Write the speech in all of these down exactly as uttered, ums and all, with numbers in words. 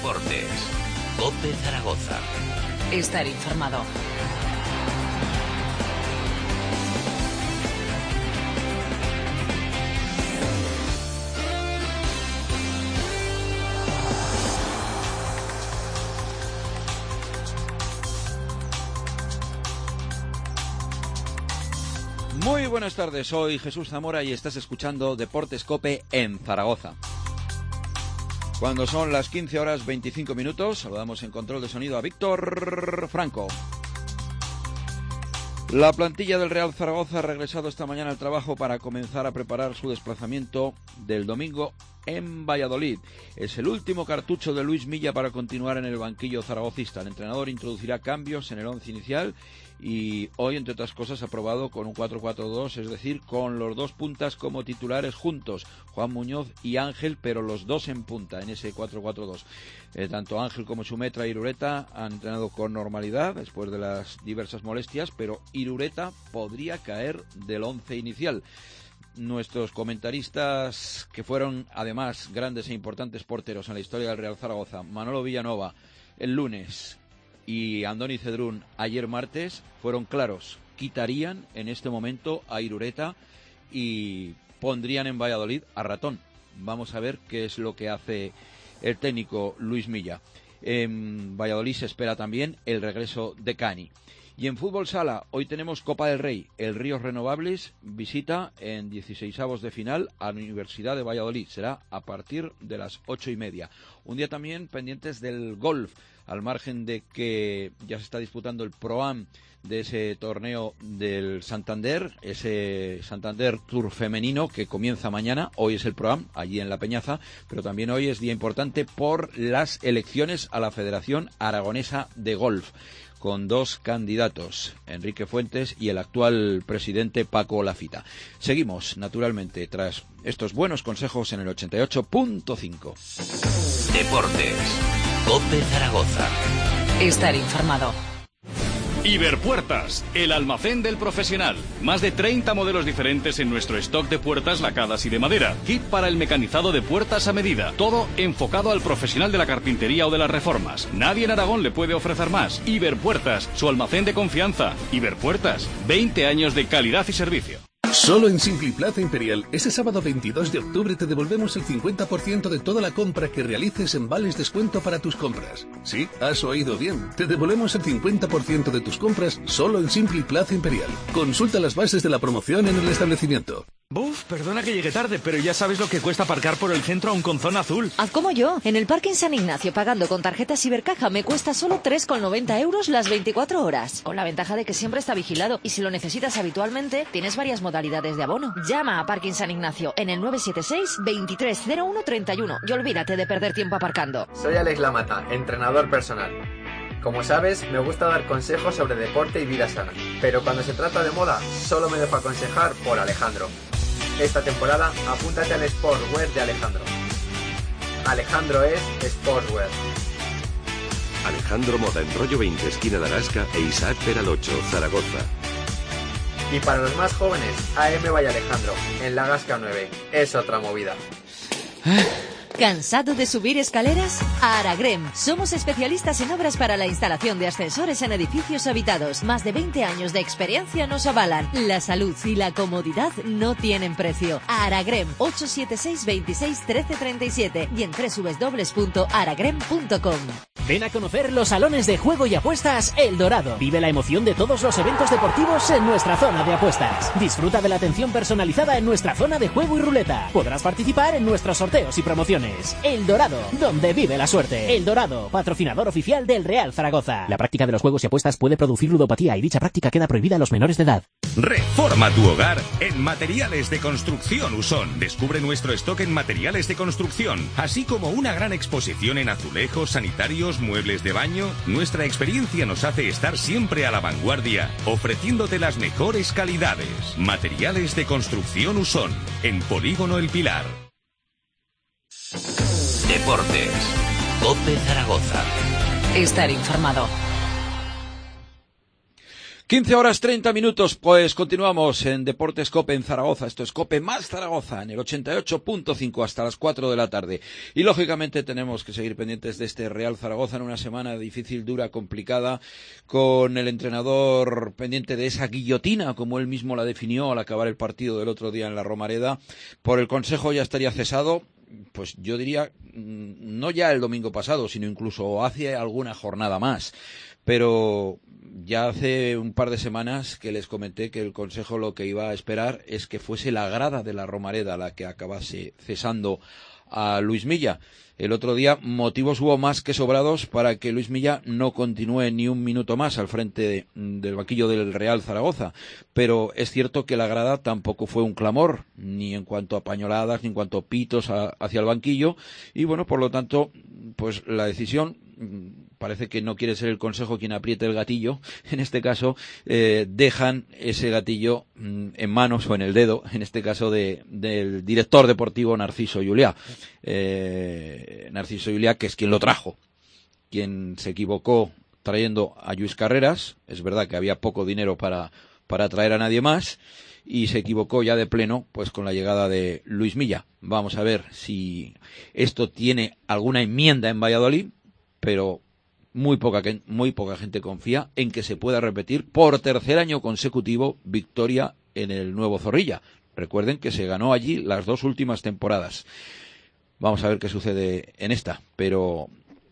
Deportes. COPE Zaragoza. Estar informado. Muy buenas tardes, soy Jesús Zamora y estás escuchando Deportes COPE en Zaragoza. Cuando son las quince horas veinticinco minutos, saludamos en control de sonido a Víctor Franco. La plantilla del Real Zaragoza ha regresado esta mañana al trabajo para comenzar a preparar su desplazamiento del domingo en Valladolid. Es el último cartucho de Luis Milla para continuar en el banquillo zaragocista. El entrenador introducirá cambios en el once inicial y hoy, entre otras cosas, ha probado con un cuatro cuatro dos, es decir, con los dos puntas como titulares juntos, Juan Muñoz y Ángel, pero los dos en punta en ese cuatro cuatro dos. Eh, tanto Ángel como Sumetra e Irureta han entrenado con normalidad después de las diversas molestias, pero Irureta podría caer del once inicial. Nuestros comentaristas, que fueron además grandes e importantes porteros en la historia del Real Zaragoza, Manolo Villanova el lunes y Andoni Cedrún ayer martes, fueron claros: quitarían en este momento a Irureta y pondrían en Valladolid a Ratón. Vamos a ver qué es lo que hace el técnico Luis Milla. En Valladolid se espera también el regreso de Cani. Y en fútbol sala, hoy tenemos Copa del Rey. El Ríos Renovables visita en dieciseisavos de final a la Universidad de Valladolid. Será a partir de las ocho y media. Un día también pendientes del golf, al margen de que ya se está disputando el Pro-Am de ese torneo del Santander, ese Santander Tour femenino que comienza mañana. Hoy es el Pro-Am, allí en La Peñaza, pero también hoy es día importante por las elecciones a la Federación Aragonesa de Golf, con dos candidatos, Enrique Fuentes y el actual presidente Paco Lafita. Seguimos, naturalmente, tras estos buenos consejos en el ochenta y ocho punto cinco. Deportes. COPE Zaragoza. Estar informado. Iberpuertas, el almacén del profesional. Más de treinta modelos diferentes en nuestro stock de puertas lacadas y de madera. Kit para el mecanizado de puertas a medida. Todo enfocado al profesional de la carpintería o de las reformas. Nadie en Aragón le puede ofrecer más. Iberpuertas, su almacén de confianza. Iberpuertas, veinte años de calidad y servicio. Solo en Simpliplaza Imperial, ese sábado veintidós de octubre te devolvemos el cincuenta por ciento de toda la compra que realices en vales descuento para tus compras. Sí, has oído bien. Te devolvemos el cincuenta por ciento de tus compras solo en Simpliplaza Imperial. Consulta las bases de la promoción en el establecimiento. Buf, perdona que llegue tarde, pero ya sabes lo que cuesta aparcar por el centro aún con zona azul. Haz como yo. En el parking San Ignacio, pagando con tarjeta Cibercaja, me cuesta solo tres con noventa euros las veinticuatro horas. Con la ventaja de que siempre está vigilado y si lo necesitas habitualmente, tienes varias modalidades de abono. Llama a Parking San Ignacio en el nueve siete seis, veintitrés cero uno treinta y uno y olvídate de perder tiempo aparcando. Soy Alex Lamata, entrenador personal. Como sabes, me gusta dar consejos sobre deporte y vida sana, pero cuando se trata de moda, solo me dejo aconsejar por Alejandro. Esta temporada, apúntate al Sportswear de Alejandro. Alejandro es Sportswear. Alejandro Moda en Rollo veinte, esquina de Arasca, e Isaac Peral ocho, Zaragoza. Y para los más jóvenes, A M by Alejandro, en La Gasca nueve. Es otra movida. ¿Cansado de subir escaleras? A Aragrem. Somos especialistas en obras para la instalación de ascensores en edificios habitados. Más de veinte años de experiencia nos avalan. La salud y la comodidad no tienen precio. A Aragrem, ocho siete seis, veintiséis, trece treinta y siete y en doble u doble u doble u punto aragrem punto com. Ven a conocer los salones de juego y apuestas El Dorado. Vive la emoción de todos los eventos deportivos en nuestra zona de apuestas. Disfruta de la atención personalizada en nuestra zona de juego y ruleta. Podrás participar en nuestros sorteos y promociones. El Dorado, donde vive la suerte. El Dorado, patrocinador oficial del Real Zaragoza. La práctica de los juegos y apuestas puede producir ludopatía y dicha práctica queda prohibida a los menores de edad. Reforma tu hogar en Materiales de Construcción Usón. Descubre nuestro stock en materiales de construcción, así como una gran exposición en azulejos, sanitarios, muebles de baño. Nuestra experiencia nos hace estar siempre a la vanguardia, ofreciéndote las mejores calidades. Materiales de Construcción Usón, en Polígono El Pilar. Deportes. COPE Zaragoza. Estar informado. quince horas treinta minutos, pues continuamos en Deportes COPE en Zaragoza. Esto es COPE más Zaragoza en el ochenta y ocho punto cinco hasta las cuatro de la tarde. Y lógicamente tenemos que seguir pendientes de este Real Zaragoza en una semana difícil, dura, complicada, con el entrenador pendiente de esa guillotina, como él mismo la definió al acabar el partido del otro día en la Romareda. Por el Consejo ya estaría cesado. Pues yo diría, no ya el domingo pasado, sino incluso hace alguna jornada más. Pero ya hace un par de semanas que les comenté que el Consejo lo que iba a esperar es que fuese la grada de la Romareda la que acabase cesando a Luis Milla. El otro día motivos hubo más que sobrados para que Luis Milla no continúe ni un minuto más al frente de, del banquillo del Real Zaragoza, pero es cierto que la grada tampoco fue un clamor, ni en cuanto a pañoladas, ni en cuanto a pitos a, hacia el banquillo, y bueno, por lo tanto, pues la decisión, parece que no quiere ser el Consejo quien apriete el gatillo, en este caso eh, dejan ese gatillo mm, en manos o en el dedo, en este caso de, del director deportivo Narciso Juliá. Eh, Narciso Juliá, que es quien lo trajo, quien se equivocó trayendo a Lluís Carreras. Es verdad que había poco dinero para, para traer a nadie más, y se equivocó ya de pleno pues con la llegada de Luis Milla. Vamos a ver si esto tiene alguna enmienda en Valladolid, pero muy poca, muy poca gente confía en que se pueda repetir por tercer año consecutivo victoria en el nuevo Zorrilla. Recuerden que se ganó allí las dos últimas temporadas. Vamos a ver qué sucede en esta, pero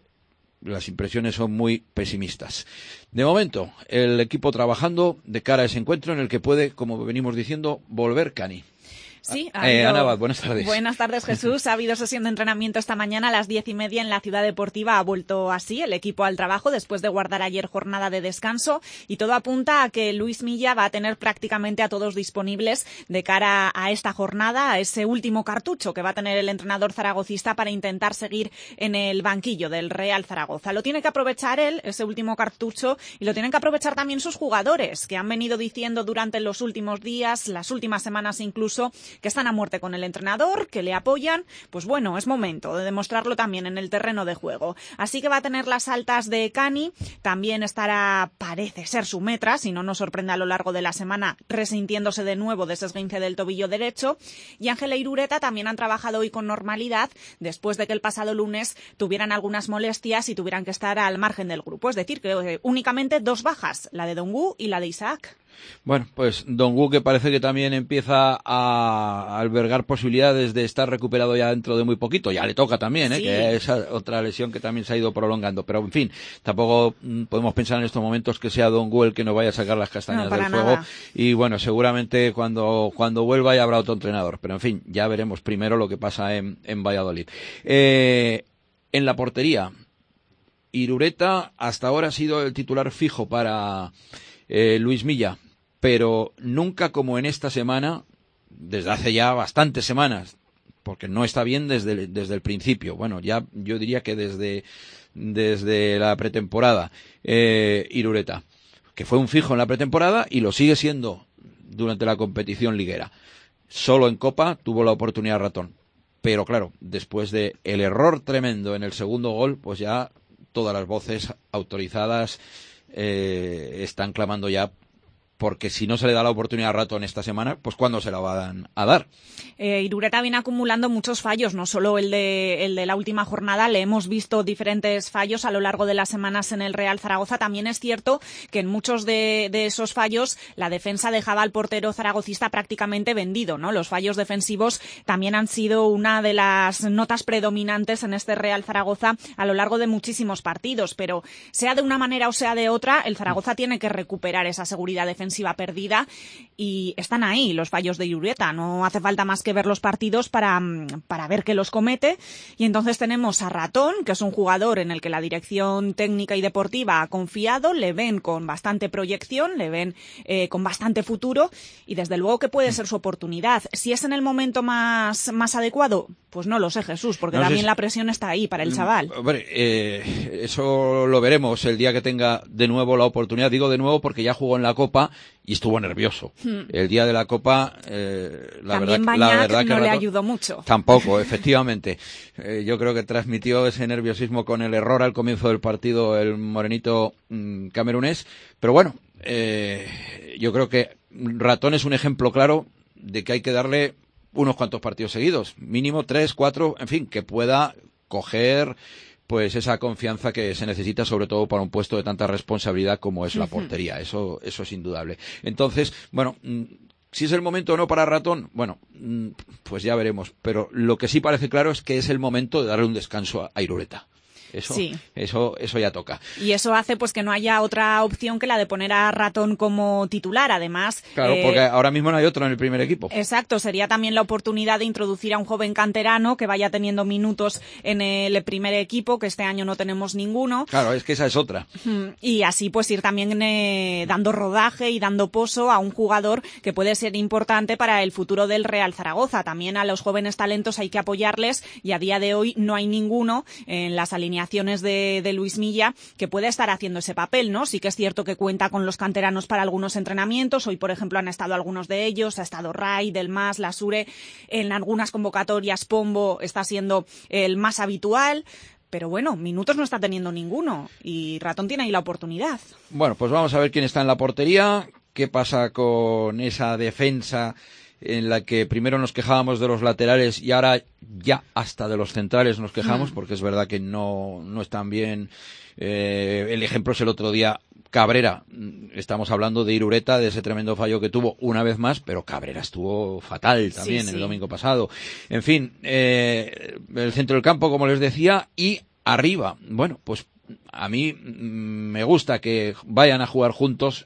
las impresiones son muy pesimistas. De momento, el equipo trabajando de cara a ese encuentro en el que puede, como venimos diciendo, volver Cani. Sí, ha eh, habido... Ana Abad, buenas tardes. Buenas tardes, Jesús. Ha habido sesión de entrenamiento esta mañana a las diez y media en la Ciudad Deportiva. Ha vuelto así el equipo al trabajo después de guardar ayer jornada de descanso, y todo apunta a que Luis Milla va a tener prácticamente a todos disponibles de cara a esta jornada, a ese último cartucho que va a tener el entrenador zaragocista para intentar seguir en el banquillo del Real Zaragoza. Lo tiene que aprovechar él, ese último cartucho, y lo tienen que aprovechar también sus jugadores, que han venido diciendo durante los últimos días, las últimas semanas incluso, que están a muerte con el entrenador, que le apoyan. Pues bueno, es momento de demostrarlo también en el terreno de juego. Así que va a tener las altas de Cani, también estará, parece ser su metra, si no nos sorprende a lo largo de la semana, resintiéndose de nuevo de ese esguince del tobillo derecho, y Ángel e Irureta también han trabajado hoy con normalidad, después de que el pasado lunes tuvieran algunas molestias y tuvieran que estar al margen del grupo. Es decir, que eh, únicamente dos bajas, la de Dongu y la de Isaac. Bueno, pues Dongu, que parece que también empieza a albergar posibilidades de estar recuperado ya dentro de muy poquito. Ya le toca también, ¿eh? Sí. Que es otra lesión que también se ha ido prolongando. Pero, en fin, tampoco podemos pensar en estos momentos que sea Dongu el que nos vaya a sacar las castañas no, del fuego. Nada. Y, bueno, seguramente cuando cuando vuelva ya habrá otro entrenador. Pero, en fin, ya veremos primero lo que pasa en, en Valladolid. Eh, en la portería, Irureta hasta ahora ha sido el titular fijo para eh, Luis Milla, pero nunca como en esta semana, desde hace ya bastantes semanas, porque no está bien desde, desde el principio. Bueno, ya yo diría que desde, desde la pretemporada, eh, Irureta, que fue un fijo en la pretemporada y lo sigue siendo durante la competición liguera. Solo en Copa tuvo la oportunidad Ratón. Pero claro, después de el error tremendo en el segundo gol, pues ya todas las voces autorizadas eh, están clamando ya, porque si no se le da la oportunidad a Ratón esta semana, pues ¿cuándo se la van a dar? Eh, Irureta viene acumulando muchos fallos, no solo el de, el de la última jornada, le hemos visto diferentes fallos a lo largo de las semanas en el Real Zaragoza. También es cierto que en muchos de, de esos fallos la defensa dejaba al portero zaragocista prácticamente vendido, ¿no? Los fallos defensivos también han sido una de las notas predominantes en este Real Zaragoza a lo largo de muchísimos partidos, pero sea de una manera o sea de otra, el Zaragoza tiene que recuperar esa seguridad defensiva perdida, y están ahí los fallos de Irureta. No hace falta más que ver los partidos para, para ver que los comete. Y entonces tenemos a Ratón, que es un jugador en el que la dirección técnica y deportiva ha confiado, le ven con bastante proyección, le ven eh, con bastante futuro, y desde luego que puede ser su oportunidad. Si es en el momento más, más adecuado, Pues no lo sé, Jesús, porque no también sé si... la presión está ahí para el chaval. Hombre, eh, eso lo veremos el día que tenga de nuevo la oportunidad. Digo de nuevo porque ya jugó en la Copa y estuvo nervioso. Hmm. El día de la Copa, eh, la, también verdad, Bañat la verdad que no rato... le ayudó mucho. Tampoco, efectivamente. Eh, yo creo que transmitió ese nerviosismo con el error al comienzo del partido el morenito mmm, camerunés. Pero bueno, eh, yo creo que Ratón es un ejemplo claro de que hay que darle unos cuantos partidos seguidos, mínimo tres, cuatro, en fin, que pueda coger pues esa confianza que se necesita sobre todo para un puesto de tanta responsabilidad como es la portería. Eso, eso es indudable. Entonces, bueno, si es el momento o no para Ratón, bueno, pues ya veremos. Pero lo que sí parece claro es que es el momento de darle un descanso a Irureta. Eso, sí. eso, eso ya toca. Y eso hace pues que no haya otra opción que la de poner a Ratón como titular, además. Claro, eh, porque ahora mismo no hay otro en el primer equipo. Exacto, sería también la oportunidad de introducir a un joven canterano que vaya teniendo minutos en el primer equipo, que este año no tenemos ninguno. Claro, es que esa es otra. Y así pues ir también eh, dando rodaje y dando poso a un jugador que puede ser importante para el futuro del Real Zaragoza. También a los jóvenes talentos hay que apoyarles y a día de hoy no hay ninguno en las alineaciones De, de Luis Milla que puede estar haciendo ese papel, ¿no? Sí que es cierto que cuenta con los canteranos para algunos entrenamientos. Hoy, por ejemplo, han estado algunos de ellos. Ha estado Ray, Delmas, Lasure. En algunas convocatorias, Pombo está siendo el más habitual. Pero bueno, minutos no está teniendo ninguno. Y Ratón tiene ahí la oportunidad. Bueno, pues vamos a ver quién está en la portería. ¿Qué pasa con esa defensa en la que primero nos quejábamos de los laterales y ahora ya hasta de los centrales nos quejamos, mm. porque es verdad que no, no están bien. Eh, el ejemplo es el otro día Cabrera. Estamos hablando de Irureta, de ese tremendo fallo que tuvo una vez más, pero Cabrera estuvo fatal también sí, sí. el domingo pasado. En fin, eh, el centro del campo, como les decía, y arriba. Bueno, pues a mí me gusta que vayan a jugar juntos,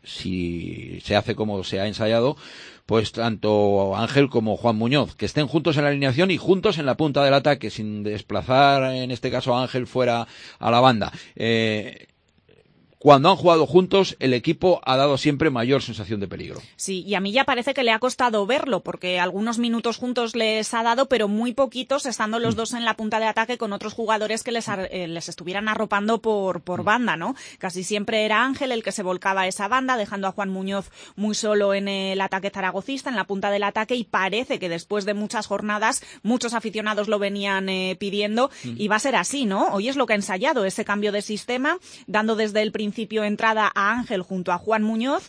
si se hace como se ha ensayado, pues tanto Ángel como Juan Muñoz, que estén juntos en la alineación y juntos en la punta del ataque, sin desplazar, en este caso, a Ángel fuera a la banda. Eh, Cuando han jugado juntos, el equipo ha dado siempre mayor sensación de peligro. Sí, y a mí ya parece que le ha costado verlo, porque algunos minutos juntos les ha dado, pero muy poquitos, estando los dos en la punta de ataque con otros jugadores que les, eh, les estuvieran arropando por, por banda, ¿no? Casi siempre era Ángel el que se volcaba a esa banda, dejando a Juan Muñoz muy solo en el ataque zaragocista, en la punta del ataque, y parece que después de muchas jornadas, muchos aficionados lo venían eh, pidiendo, mm. y va a ser así, ¿no? Hoy es lo que ha ensayado, ese cambio de sistema, dando desde el principio principio entrada a Ángel junto a Juan Muñoz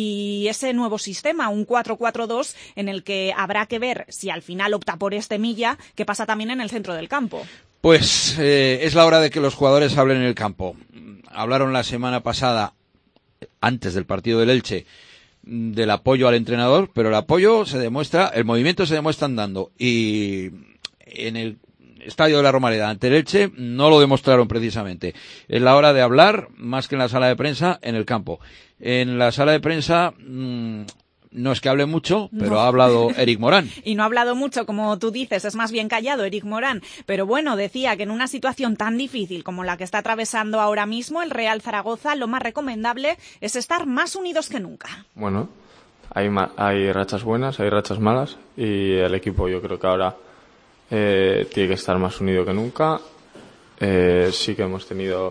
y ese nuevo sistema, un cuatro cuatro dos, en el que habrá que ver si al final opta por este Milla, que pasa también en el centro del campo. Pues eh, es la hora de que los jugadores hablen en el campo. Hablaron la semana pasada, antes del partido del Elche, del apoyo al entrenador, pero el apoyo se demuestra, el movimiento se demuestra andando, y en el Estadio de la Romareda ante el Elche no lo demostraron precisamente. Es la hora de hablar, más que en la sala de prensa, en el campo. En la sala de prensa mmm, no es que hable mucho, pero no. ha hablado Eric Morán. Y no ha hablado mucho, como tú dices, es más bien callado Eric Morán. Pero bueno, decía que en una situación tan difícil como la que está atravesando ahora mismo el Real Zaragoza, lo más recomendable es estar más unidos que nunca. Bueno, hay, ma- hay rachas buenas, hay rachas malas, y el equipo yo creo que ahora Eh, tiene que estar más unido que nunca. Eh, sí que hemos tenido,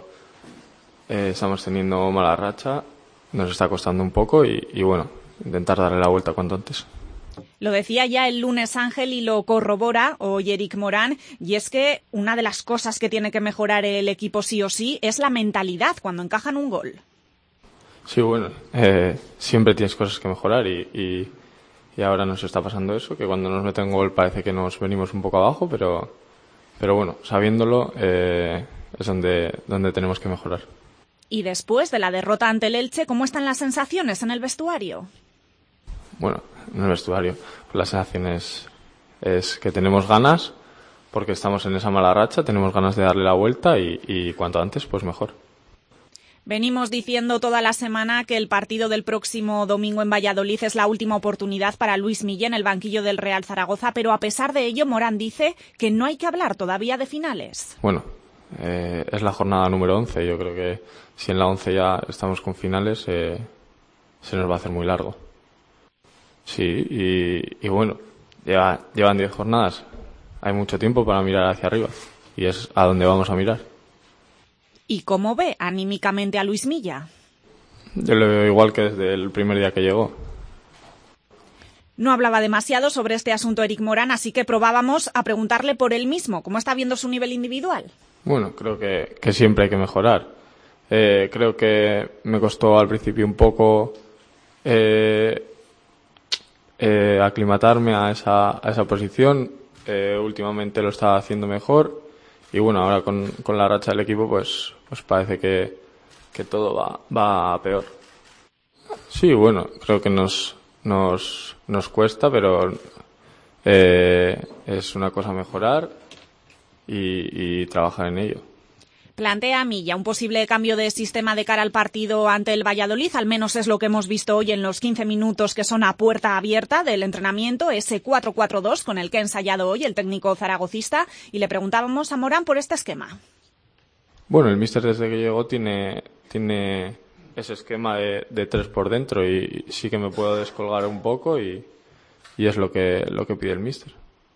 eh, estamos teniendo mala racha, nos está costando un poco y, y bueno, intentar darle la vuelta cuanto antes. Lo decía ya el lunes Ángel y lo corrobora hoy Eric Morán, y es que una de las cosas que tiene que mejorar el equipo sí o sí es la mentalidad cuando encajan un gol. Sí, bueno, eh, siempre tienes cosas que mejorar y, y Y ahora nos está pasando eso, que cuando nos meten gol parece que nos venimos un poco abajo, pero, pero bueno, sabiéndolo eh, es donde, donde tenemos que mejorar. Y después de la derrota ante el Elche, ¿cómo están las sensaciones en el vestuario? Bueno, en el vestuario, pues las sensaciones es que tenemos ganas, porque estamos en esa mala racha, tenemos ganas de darle la vuelta y, y cuanto antes, pues mejor. Venimos diciendo toda la semana que el partido del próximo domingo en Valladolid es la última oportunidad para Luis Milla en el banquillo del Real Zaragoza, pero a pesar de ello, Morán dice que no hay que hablar todavía de finales. Bueno, eh, es la jornada número once. Yo creo que si en la once ya estamos con finales, eh, se nos va a hacer muy largo. Sí, y, y bueno, lleva, llevan diez jornadas. hay mucho tiempo para mirar hacia arriba y es a donde vamos a mirar. ¿Y cómo ve anímicamente a Luis Milla? Yo lo veo igual que desde el primer día que llegó. No hablaba demasiado sobre este asunto Eric Morán, así que probábamos a preguntarle por él mismo. ¿Cómo está viendo su nivel individual? Bueno, creo que, que siempre hay que mejorar. Eh, creo que me costó al principio un poco eh, eh, aclimatarme a esa, a esa posición. Eh, últimamente lo estaba haciendo mejor y bueno, ahora con, con la racha del equipo pues, pues parece que, que todo va, va a peor. Sí, bueno, creo que nos... Nos, nos cuesta, pero eh, es una cosa mejorar y, y trabajar en ello. Plantea Milla un posible cambio de sistema de cara al partido ante el Valladolid, al menos es lo que hemos visto hoy en los quince minutos que son a puerta abierta del entrenamiento, ese cuatro cuatro dos con el que ha ensayado hoy el técnico zaragocista, y le preguntábamos a Morán por este esquema. Bueno, el míster desde que llegó tiene... tiene ese esquema de, de tres por dentro y sí que me puedo descolgar un poco y, y es lo que, lo que pide el míster.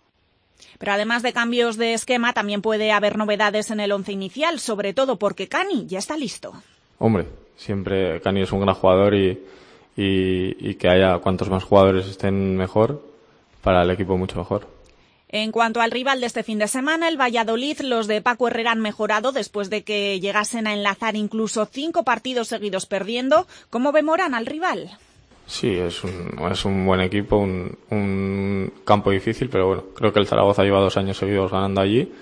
Pero además de cambios de esquema, también puede haber novedades en el once inicial, sobre todo porque Cani ya está listo. Hombre, siempre Cani es un gran jugador y, y, y que haya cuantos más jugadores estén mejor, para el equipo mucho mejor. En cuanto al rival de este fin de semana, el Valladolid, los de Paco Herrera han mejorado después de que llegasen a enlazar incluso cinco partidos seguidos perdiendo. ¿Cómo ve Morán al rival? Sí, es un, es un buen equipo, un, un campo difícil, pero bueno, creo que el Zaragoza lleva dos años seguidos ganando allí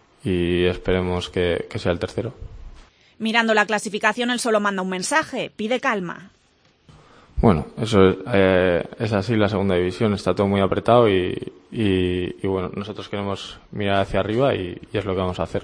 y esperemos que, que sea el tercero. Mirando la clasificación, él solo manda un mensaje, pide calma. Bueno, eso es, eh, es así, la segunda división está todo muy apretado y, y, y bueno, nosotros queremos mirar hacia arriba y, y es lo que vamos a hacer.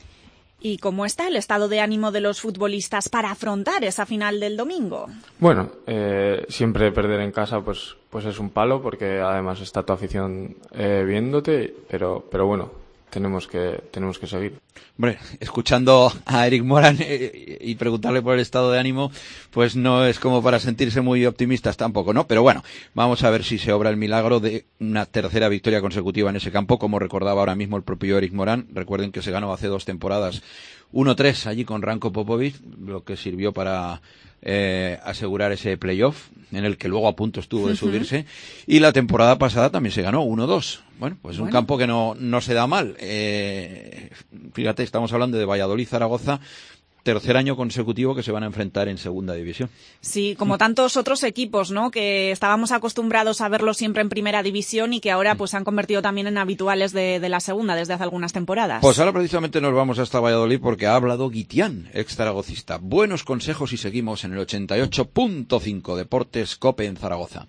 ¿Y cómo está el estado de ánimo de los futbolistas para afrontar esa final del domingo? Bueno, eh, siempre perder en casa pues pues es un palo porque además está tu afición eh, viéndote, pero pero bueno, tenemos que tenemos que seguir. Hombre, escuchando a Eric Morán eh, y preguntarle por el estado de ánimo, pues no es como para sentirse muy optimistas tampoco, ¿no? Pero bueno, vamos a ver si se obra el milagro de una tercera victoria consecutiva en ese campo, como recordaba ahora mismo el propio Eric Morán. Recuerden que se ganó hace dos temporadas uno tres allí con Ranko Popovic, lo que sirvió para eh, asegurar ese playoff, en el que luego a punto estuvo de subirse, y la temporada pasada también se ganó uno dos. Bueno, pues bueno. Un campo que no, no se da mal. Eh, fíjate, estamos hablando de Valladolid-Zaragoza, tercer año consecutivo que se van a enfrentar en segunda división. Sí, como tantos otros equipos, ¿no? Que estábamos acostumbrados a verlos siempre en primera división y que ahora pues se han convertido también en habituales de, de la segunda desde hace algunas temporadas. Pues ahora precisamente nos vamos hasta Valladolid porque ha hablado Guitián, ex zaragocista. Buenos consejos y seguimos en el ochenta y ocho punto cinco Deportes COPE en Zaragoza.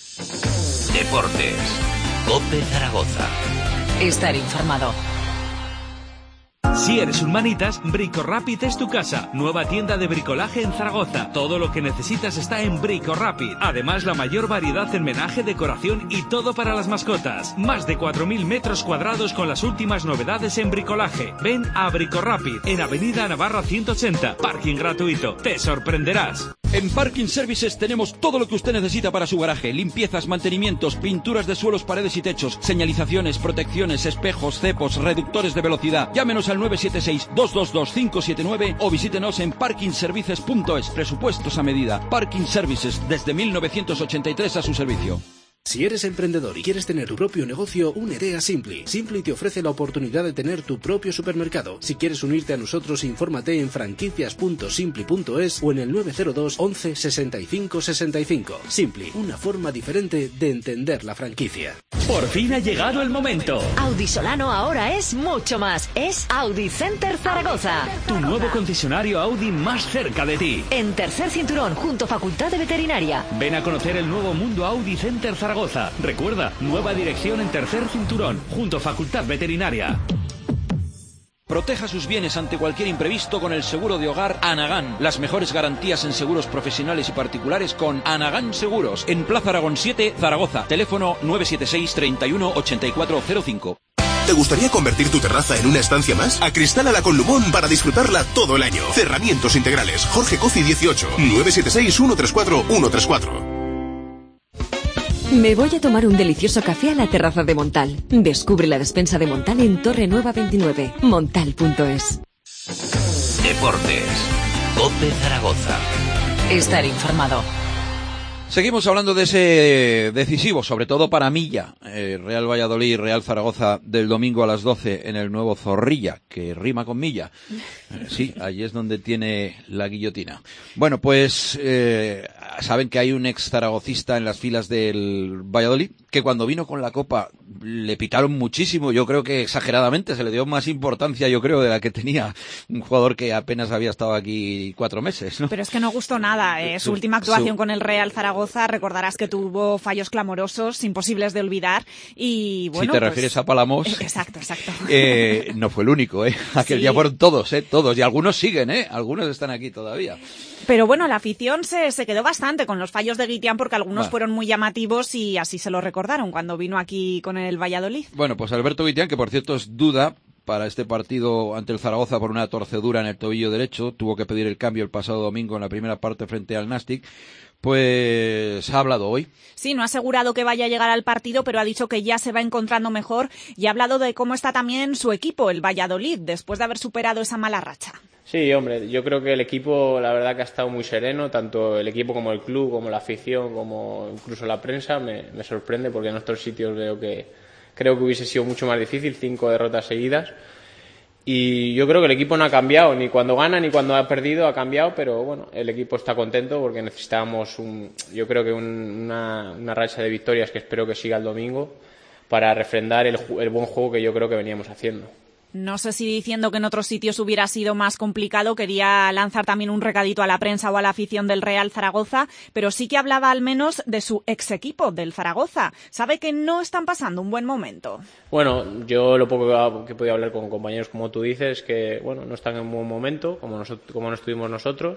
Deportes COPE Zaragoza. Estar informado. Si eres un manitas, Bricorapid es tu casa. Nueva tienda de bricolaje en Zaragoza. Todo lo que necesitas está en Bricorapid. Además, la mayor variedad en menaje, decoración y todo para las mascotas. Más de cuatro mil metros cuadrados con las últimas novedades en bricolaje. Ven a Bricorapid, en Avenida Navarra ciento ochenta. Parking gratuito. Te sorprenderás. En Parking Services tenemos todo lo que usted necesita para su garaje. Limpiezas, mantenimientos, pinturas de suelos, paredes y techos, señalizaciones, protecciones, espejos, cepos, reductores de velocidad. Llámenos al nueve siete seis, dos dos dos, cinco siete nueve o visítenos en parking services punto es. Presupuestos a medida. Parking Services, desde mil novecientos ochenta y tres a su servicio. Si eres emprendedor y quieres tener tu propio negocio, únete a Simply. Simply te ofrece la oportunidad de tener tu propio supermercado. Si quieres unirte a nosotros, infórmate en franquicias punto simply punto es o en el nueve cero dos, once, sesenta y cinco, sesenta y cinco. Simply, una forma diferente de entender la franquicia. Por fin ha llegado el momento. Audi Solano ahora es mucho más. Es Audi Center Zaragoza. Tu nuevo concesionario Audi más cerca de ti. En Tercer Cinturón, junto a Facultad de Veterinaria. Ven a conocer el nuevo mundo Audi Center Zaragoza. Recuerda, nueva dirección en Tercer Cinturón, junto a Facultad Veterinaria. Proteja sus bienes ante cualquier imprevisto con el seguro de hogar Anagán. Las mejores garantías en seguros profesionales y particulares con Anagán Seguros. En Plaza Aragón siete, Zaragoza. Teléfono nueve siete seis, treinta y uno, ochenta y cuatro cero cinco. ¿Te gustaría convertir tu terraza en una estancia más? Acristálala con Lumón para disfrutarla todo el año. Cerramientos integrales. Jorge Cofi dieciocho, nueve siete seis, uno tres cuatro, uno tres cuatro. Me voy a tomar un delicioso café a la terraza de Montal. Descubre la despensa de Montal en Torre Nueva veintinueve. Montal punto es. Deportes. COPE Zaragoza. Estar informado. Seguimos hablando de ese decisivo, sobre todo para Milla, eh, Real Valladolid, Real Zaragoza, del domingo a las doce en el nuevo Zorrilla, que rima con Milla. Eh, sí, allí es donde tiene la guillotina. Bueno, pues eh, saben que hay un ex zaragocista en las filas del Valladolid, que cuando vino con la Copa le pitaron muchísimo, yo creo que exageradamente, se le dio más importancia, yo creo, de la que tenía un jugador que apenas había estado aquí cuatro meses, ¿no? Pero es que no gustó nada, eh. su, su última actuación su... con el Real Zaragoza, recordarás que tuvo fallos clamorosos, imposibles de olvidar, y bueno... Si te pues... refieres a Palamos... Eh, exacto, exacto. Eh, no fue el único, ¿eh? Aquel Sí. día fueron todos, ¿eh? Todos, y algunos siguen, ¿eh? Algunos están aquí todavía. Pero bueno, la afición se, se quedó bastante con los fallos de Guitián porque algunos Va. fueron muy llamativos y así se lo recordaron cuando vino aquí con el Valladolid. Bueno, pues Alberto Guitián, que por cierto es duda para este partido ante el Zaragoza por una torcedura en el tobillo derecho, tuvo que pedir el cambio el pasado domingo en la primera parte frente al Nastic, pues ha hablado hoy. Sí, no ha asegurado que vaya a llegar al partido, pero ha dicho que ya se va encontrando mejor y ha hablado de cómo está también su equipo, el Valladolid, después de haber superado esa mala racha. Sí, hombre, yo creo que el equipo, la verdad que ha estado muy sereno, tanto el equipo como el club, como la afición, como incluso la prensa, me, me sorprende porque en otros sitios veo que creo que hubiese sido mucho más difícil, cinco derrotas seguidas. Y yo creo que el equipo no ha cambiado, ni cuando gana ni cuando ha perdido ha cambiado, pero bueno, el equipo está contento porque necesitábamos, un, yo creo que un, una, una racha de victorias que espero que siga el domingo para refrendar el, el buen juego que yo creo que veníamos haciendo. No sé si diciendo que en otros sitios hubiera sido más complicado, quería lanzar también un recadito a la prensa o a la afición del Real Zaragoza, pero sí que hablaba al menos de su ex equipo, del Zaragoza. Sabe que no están pasando un buen momento. Bueno, yo lo poco que he podido hablar con compañeros como tú dices, que bueno, no están en un buen momento, como, nosotros, como no estuvimos nosotros,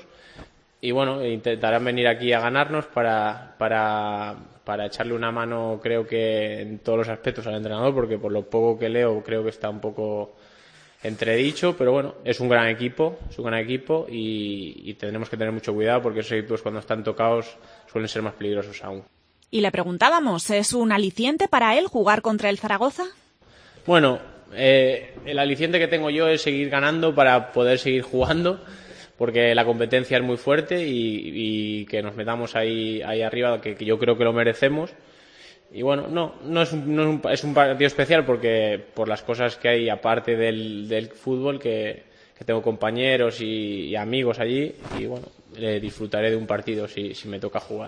y bueno, intentarán venir aquí a ganarnos para, para, para echarle una mano, creo que en todos los aspectos al entrenador, porque por lo poco que leo creo que está un poco entredicho, pero bueno, es un gran equipo, es un gran equipo y, y tendremos que tener mucho cuidado porque esos equipos cuando están tocados suelen ser más peligrosos aún. Y le preguntábamos, ¿es un aliciente para él jugar contra el Zaragoza? Bueno, eh, el aliciente que tengo yo es seguir ganando para poder seguir jugando, porque la competencia es muy fuerte y, y que nos metamos ahí, ahí arriba, que, que yo creo que lo merecemos. Y bueno, no, no, es un, no es, un, es un partido especial porque por las cosas que hay aparte del, del fútbol, que, que tengo compañeros y, y amigos allí, y bueno, eh, disfrutaré de un partido si, si me toca jugar.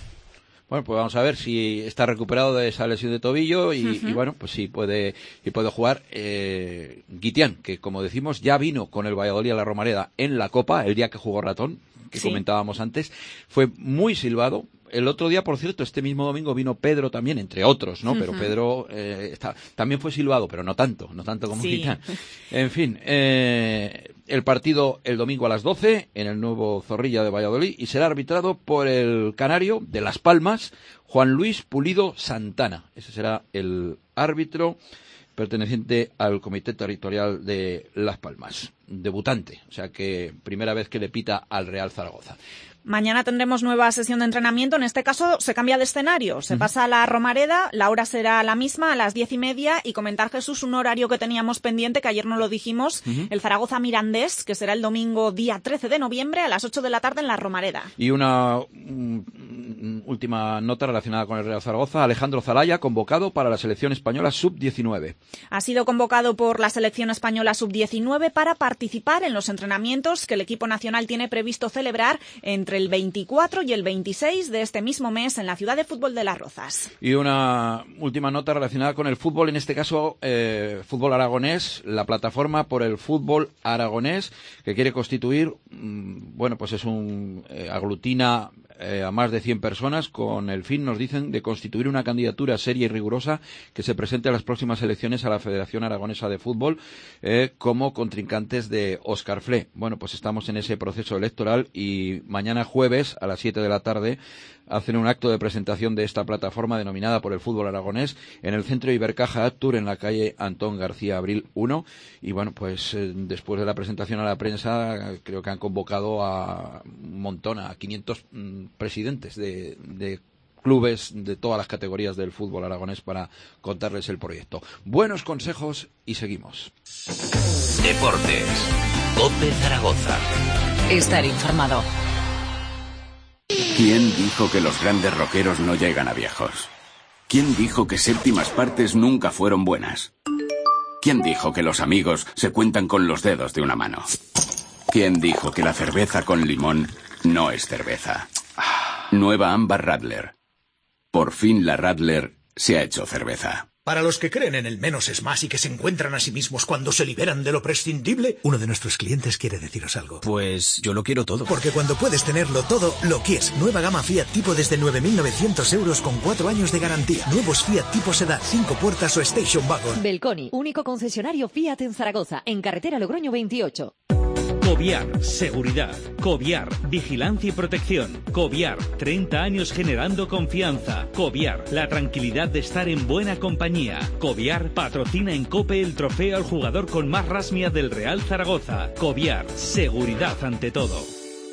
Bueno, pues vamos a ver si está recuperado de esa lesión de tobillo y, Uh-huh. y bueno, pues sí puede, y puede jugar. Eh, Guitián, que como decimos, ya vino con el Valladolid a la Romareda en la Copa, el día que jugó Ratón, que Sí. comentábamos antes, fue muy silbado. El otro día, por cierto, este mismo domingo vino Pedro también, entre otros, ¿no? Ujú. Pero Pedro eh, está, también fue silbado, pero no tanto, no tanto como Sí. Guitián. En fin, eh, el partido el domingo a las doce en el nuevo Zorrilla de Valladolid y será arbitrado por el canario de Las Palmas, Juan Luis Pulido Santana. Ese será el árbitro perteneciente al Comité Territorial de Las Palmas. Debutante, o sea que primera vez que le pita al Real Zaragoza. Mañana tendremos nueva sesión de entrenamiento. En este caso se cambia de escenario. Se Ujú. pasa a la Romareda. La hora será la misma, a las diez y media. Y comentar, Jesús, un horario que teníamos pendiente, que ayer no lo dijimos. Ujú. El Zaragoza Mirandés, que será el domingo día trece de noviembre a las ocho de la tarde en la Romareda. Y una mm, mm, última nota relacionada con el Real Zaragoza. Alejandro Zalaya, convocado para la selección española sub diecinueve. Ha sido convocado por la selección española sub diecinueve para participar en los entrenamientos que el equipo nacional tiene previsto celebrar entre el veinticuatro y el veintiséis de este mismo mes en la ciudad de fútbol de Las Rozas. Y una última nota relacionada con el fútbol, en este caso eh, fútbol aragonés, la plataforma por el fútbol aragonés que quiere constituir, mmm, bueno, pues es un eh, aglutina eh, a más de cien personas con el fin, nos dicen, de constituir una candidatura seria y rigurosa que se presente a las próximas elecciones a la Federación Aragonesa de Fútbol eh, como contrincantes de Óscar Fle. Bueno, pues estamos en ese proceso electoral y mañana jueves a las siete de la tarde hacen un acto de presentación de esta plataforma denominada por el fútbol aragonés en el centro Ibercaja Actur en la calle Antón García Abril uno y bueno, pues eh, después de la presentación a la prensa creo que han convocado a un montón, a quinientos mm, presidentes de, de clubes de todas las categorías del fútbol aragonés para contarles el proyecto. Buenos consejos y seguimos. Deportes. COPE Zaragoza. Estar informado. ¿Quién dijo que los grandes rockeros no llegan a viejos? ¿Quién dijo que séptimas partes nunca fueron buenas? ¿Quién dijo que los amigos se cuentan con los dedos de una mano? ¿Quién dijo que la cerveza con limón no es cerveza? Nueva Amber Radler. Por fin la Radler se ha hecho cerveza. Para los que creen en el menos es más y que se encuentran a sí mismos cuando se liberan de lo prescindible, uno de nuestros clientes quiere deciros algo. Pues yo lo quiero todo. Porque cuando puedes tenerlo todo, lo quieres. Nueva gama Fiat Tipo desde nueve mil novecientos euros con cuatro años de garantía. Nuevos Fiat Tipo Sedan, cinco puertas o Station Wagon. Belconi, único concesionario Fiat en Zaragoza, en carretera Logroño veintiocho. Coviar, seguridad. Coviar, vigilancia y protección. Coviar, treinta años generando confianza. Coviar, la tranquilidad de estar en buena compañía. Coviar patrocina en COPE el trofeo al jugador con más rasmia del Real Zaragoza. Coviar, seguridad ante todo.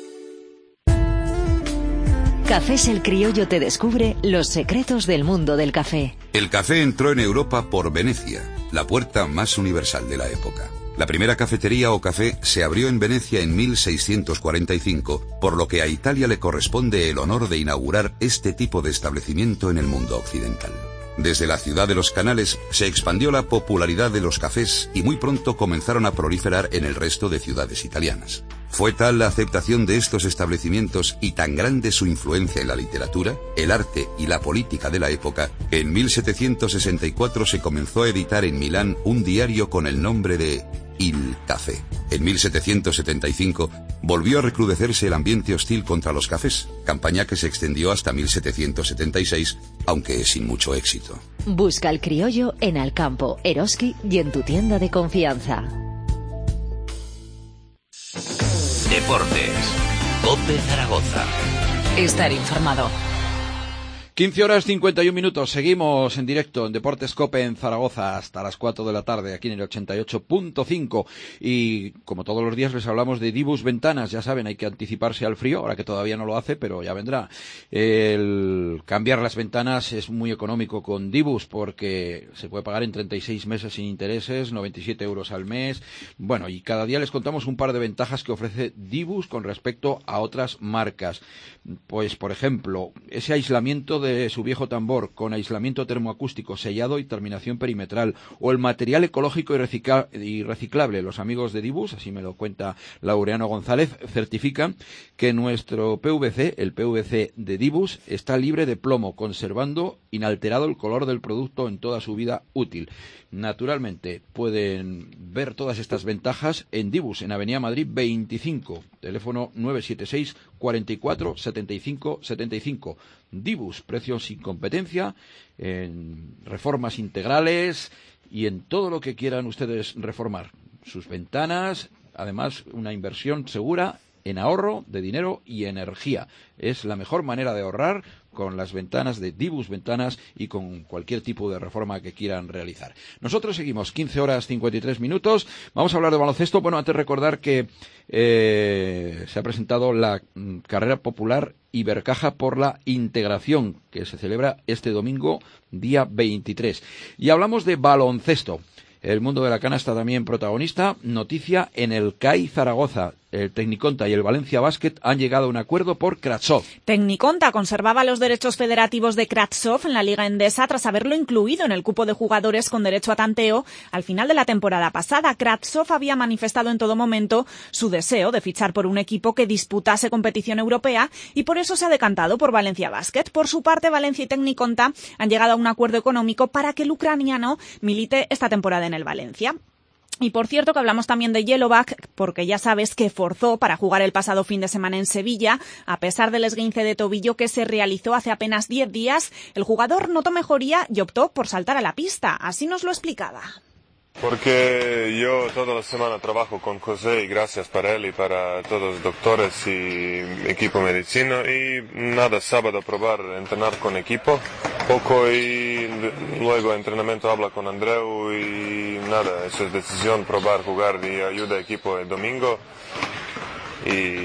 Cafés El Criollo te descubre los secretos del mundo del café. El café entró en Europa por Venecia, la puerta más universal de la época. La primera cafetería o café se abrió en Venecia en mil seiscientos cuarenta y cinco, por lo que a Italia le corresponde el honor de inaugurar este tipo de establecimiento en el mundo occidental. Desde la ciudad de los canales se expandió la popularidad de los cafés y muy pronto comenzaron a proliferar en el resto de ciudades italianas. Fue tal la aceptación de estos establecimientos y tan grande su influencia en la literatura, el arte y la política de la época, que en mil setecientos sesenta y cuatro se comenzó a editar en Milán un diario con el nombre de Il Café. En mil setecientos setenta y cinco volvió a recrudecerse el ambiente hostil contra los cafés, campaña que se extendió hasta mil setecientos setenta y seis, aunque sin mucho éxito. Busca El Criollo en Alcampo, Eroski y en tu tienda de confianza. Deportes. COPE Zaragoza. Estar informado. quince horas cincuenta y un minutos, seguimos en directo en Deportes COPE en Zaragoza hasta las cuatro de la tarde, aquí en el ochenta y ocho punto cinco, y como todos los días les hablamos de Dibus Ventanas. Ya saben, hay que anticiparse al frío, ahora que todavía no lo hace, pero ya vendrá. El cambiar las ventanas es muy económico con Dibus, porque se puede pagar en treinta y seis meses sin intereses, noventa y siete euros al mes. Bueno, y cada día les contamos un par de ventajas que ofrece Dibus con respecto a otras marcas. Pues, por ejemplo, ese aislamiento de de su viejo tambor con aislamiento termoacústico sellado y terminación perimetral, o el material ecológico y, recicla y reciclable. Los amigos de Dibus, así me lo cuenta Laureano González, certifican que nuestro P V C, el P V C de Dibus, está libre de plomo, conservando inalterado el color del producto en toda su vida útil. Naturalmente, pueden ver todas estas ventajas en Dibus, en Avenida Madrid veinticinco, teléfono nueve siete seis, cuarenta y cuatro, setenta y cinco, setenta y cinco. Dibus, precios sin competencia, en reformas integrales y en todo lo que quieran ustedes reformar. Sus ventanas, además, una inversión segura en ahorro de dinero y energía. Es la mejor manera de ahorrar con las ventanas de Dibus Ventanas y con cualquier tipo de reforma que quieran realizar. Nosotros seguimos, quince horas cincuenta y tres minutos. Vamos a hablar de baloncesto. Bueno, antes recordar que eh, se ha presentado la mm, carrera popular Ibercaja por la integración, que se celebra este domingo, día veintitrés. Y hablamos de baloncesto. El mundo de la canasta también protagonista. Noticia en el C A I Zaragoza. El Tecniconta y el Valencia Basket han llegado a un acuerdo por Kratsov. Tecniconta conservaba los derechos federativos de Kratsov en la Liga Endesa tras haberlo incluido en el cupo de jugadores con derecho a tanteo al final de la temporada pasada. Kratsov había manifestado en todo momento su deseo de fichar por un equipo que disputase competición europea y por eso se ha decantado por Valencia Basket. Por su parte, Valencia y Tecniconta han llegado a un acuerdo económico para que el ucraniano milite esta temporada en el Valencia. Y por cierto que hablamos también de Yellowback, porque ya sabes que forzó para jugar el pasado fin de semana en Sevilla. A pesar del esguince de tobillo que se realizó hace apenas diez días, el jugador notó mejoría y optó por saltar a la pista. Así nos lo explicaba. Porque yo toda la semana trabajo con José y gracias para él y para todos los doctores y equipo medicina y nada, sábado probar entrenar con equipo, poco y luego entrenamiento habla con Andreu y nada, eso es decisión probar jugar y ayuda a equipo el domingo y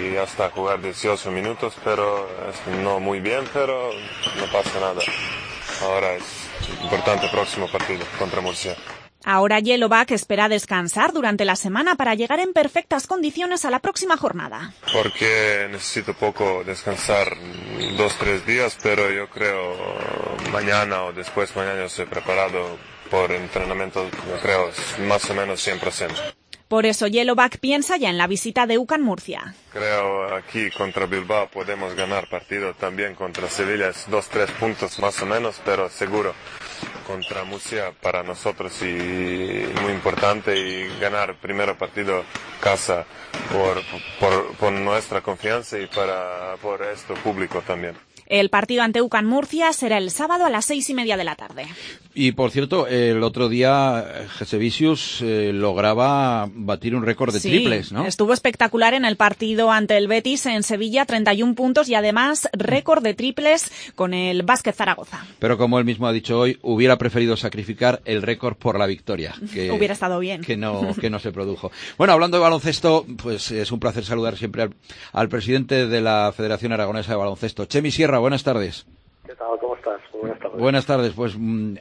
y hasta jugar dieciocho minutos, pero no muy bien, pero no pasa nada. Ahora es importante el próximo partido contra Murcia. Ahora Jelovac espera descansar durante la semana para llegar en perfectas condiciones a la próxima jornada. Porque necesito poco descansar, dos, tres días, pero yo creo mañana o después mañana estoy preparado por entrenamiento, yo creo más o menos cien por ciento. Por eso Jelovac piensa ya en la visita de U C A M Murcia. Creo aquí contra Bilbao podemos ganar partido, también contra Sevilla es dos, tres puntos más o menos, pero seguro. Contra Murcia para nosotros y muy importante y ganar primero partido casa por, por, por nuestra confianza y para por esto público también. El partido ante U C A M Murcia será el sábado a las seis y media de la tarde. Y por cierto, el otro día Jasevicius eh, lograba batir un récord de sí, triples, ¿no? Estuvo espectacular en el partido ante el Betis en Sevilla, treinta y un puntos y además récord de triples con el Básquet Zaragoza. Pero como él mismo ha dicho hoy, hubiera preferido sacrificar el récord por la victoria. Que, hubiera estado bien. Que no, que no se produjo. Bueno, hablando de baloncesto, pues es un placer saludar siempre al, al presidente de la Federación Aragonesa de Baloncesto, Chemi Sierra. Buenas tardes. ¿Qué tal? ¿Cómo estás? Buenas tardes. Buenas tardes. Pues,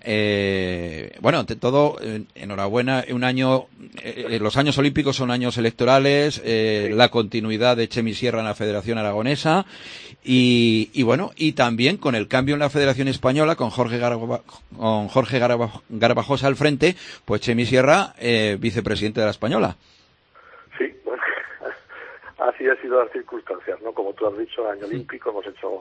eh, bueno, ante todo, eh, enhorabuena. Un año, eh, los años olímpicos son años electorales, eh, sí. La continuidad de Chemi Sierra en la Federación Aragonesa y, y bueno, y también con el cambio en la Federación Española, con Jorge Garba, con Jorge Garba, Garbajosa al frente, pues Chemi Sierra, eh, vicepresidente de la Española. Sí, bueno, así ha sido las circunstancias, ¿no? Como tú has dicho, el año olímpico hemos hecho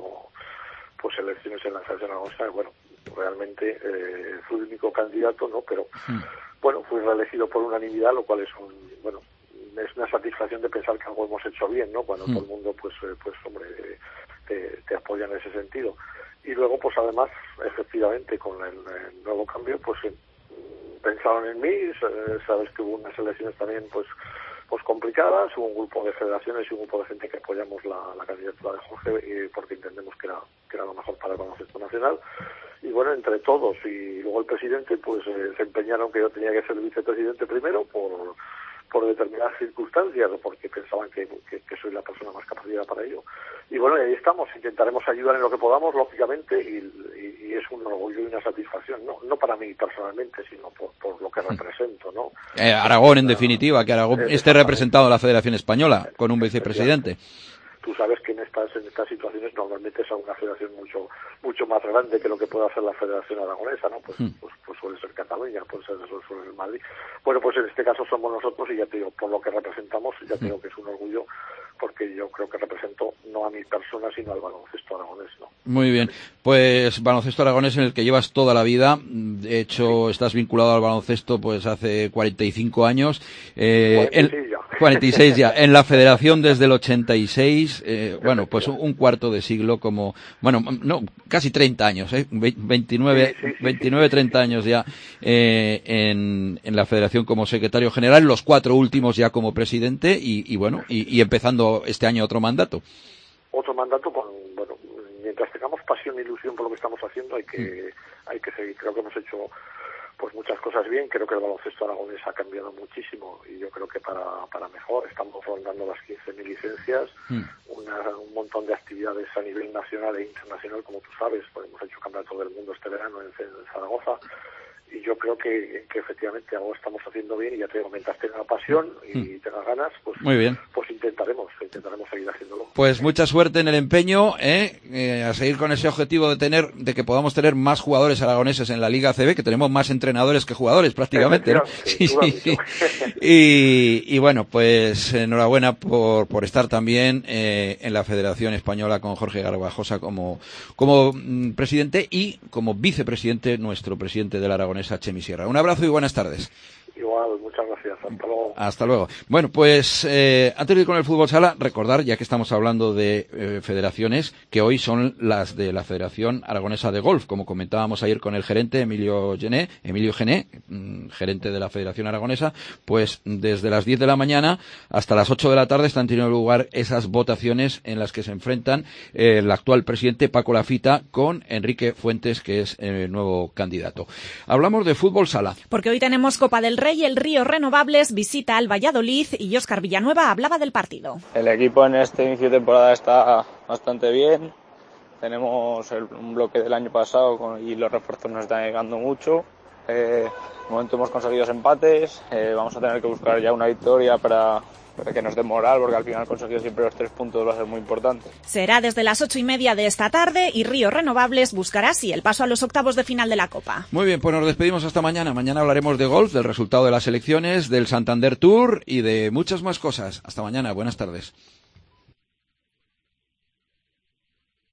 pues elecciones en la Federación Aragonesa, bueno, realmente eh, fui el único candidato, ¿no? Pero mm. bueno, fui reelegido por unanimidad, lo cual es un, bueno, es una satisfacción de pensar que algo hemos hecho bien, ¿no? Cuando mm. todo el mundo, pues, eh, pues hombre, te, te apoya en ese sentido. Y luego, pues además, efectivamente, con el, el nuevo cambio, pues eh, pensaron en mí, sabes que hubo unas elecciones también, pues, pues complicadas, hubo un grupo de federaciones y un grupo de gente que apoyamos la, la candidatura de Jorge y porque entendemos que era que era lo mejor para el baloncesto nacional y bueno, entre todos y luego el presidente pues eh, se empeñaron que yo tenía que ser el vicepresidente primero por por determinadas circunstancias o porque pensaban que, que, que soy la persona más capacitada para ello. Y bueno, ahí estamos, intentaremos ayudar en lo que podamos, lógicamente, y, y, y es un orgullo y una satisfacción, no no para mí personalmente, sino por, por lo que represento, ¿no? Eh, Aragón, en definitiva, que Aragón esté representado en la Federación Española con un vicepresidente. Tú sabes que en estas en estas situaciones normalmente es una federación mucho mucho más grande que lo que puede hacer la Federación Aragonesa, ¿no? Pues, mm. pues, pues suele ser Cataluña, puede ser, suele ser Madrid. Bueno, pues en este caso somos nosotros y ya te digo, por lo que representamos, ya te digo que es un orgullo porque yo creo que represento no a mi persona, sino al baloncesto aragonés, ¿no? Muy bien. Pues baloncesto aragonés en el que llevas toda la vida. De hecho, sí. Estás vinculado al baloncesto pues hace cuarenta y cinco años. Eh, cuarenta y seis ya. cuarenta y seis ya. En la federación desde el ochenta y seis. Eh, bueno, pues un, un cuarto de siglo como... Bueno, no, casi treinta años, ¿eh? veintinueve, sí, sí, sí, veintinueve sí, sí, treinta años ya eh, en, en la federación como secretario general, los cuatro últimos ya como presidente y, y bueno, y, y empezando este año otro mandato. Otro mandato con, bueno, mientras tengamos pasión e ilusión por lo que estamos haciendo hay que mm. hay que seguir. Creo que hemos hecho pues muchas cosas bien, creo que el baloncesto aragonés ha cambiado muchísimo y yo creo que para, para mejor. Estamos rondando las quince mil licencias, mm. una, un montón de actividades a nivel nacional e internacional, como tú sabes, pues hemos hecho campeonato del mundo este verano en, en Zaragoza. Y yo creo que, que efectivamente algo estamos haciendo bien y ya te digo, mientras tenga pasión y mm. tenga ganas, pues, muy bien. pues intentaremos, intentaremos seguir haciéndolo. Pues mucha suerte en el empeño, ¿eh? Eh, a seguir con ese objetivo de tener, de que podamos tener más jugadores aragoneses en la Liga A C B, que tenemos más entrenadores que jugadores prácticamente, ¿no? Sí, sí, sí. Y, y bueno, pues enhorabuena por, por estar también eh, en la Federación Española con Jorge Garbajosa como, como mm, presidente y como vicepresidente, nuestro presidente del Aragón, a Chemi Sierra. Un abrazo y buenas tardes. Igual, muchas gracias. Hasta luego. Hasta luego. Bueno, pues eh, antes de ir con el fútbol sala, recordar, ya que estamos hablando de eh, federaciones, que hoy son las de la Federación Aragonesa de Golf, como comentábamos ayer con el gerente Emilio Gené, Emilio Gené, mm, gerente de la Federación Aragonesa, pues desde las diez de la mañana hasta las ocho de la tarde están teniendo lugar esas votaciones en las que se enfrentan eh, el actual presidente Paco Lafita con Enrique Fuentes, que es el nuevo candidato. Hablamos de fútbol sala. Porque hoy tenemos Copa del Rey Rey, el Río Renovables visita al Valladolid y Óscar Villanueva hablaba del partido. El equipo en este inicio de temporada está bastante bien. Tenemos el, un bloque del año pasado con, y los refuerzos nos están llegando mucho. Eh, de momento hemos conseguido dos empates. Eh, vamos a tener que buscar ya una victoria para, para que nos dé moral, porque al final conseguir siempre los tres puntos va a ser muy importante. Será desde las ocho y media de esta tarde y Río Renovables buscará así el paso a los octavos de final de la Copa. Muy bien, pues nos despedimos hasta mañana. Mañana hablaremos de golf, del resultado de las elecciones, del Santander Tour y de muchas más cosas. Hasta mañana, buenas tardes.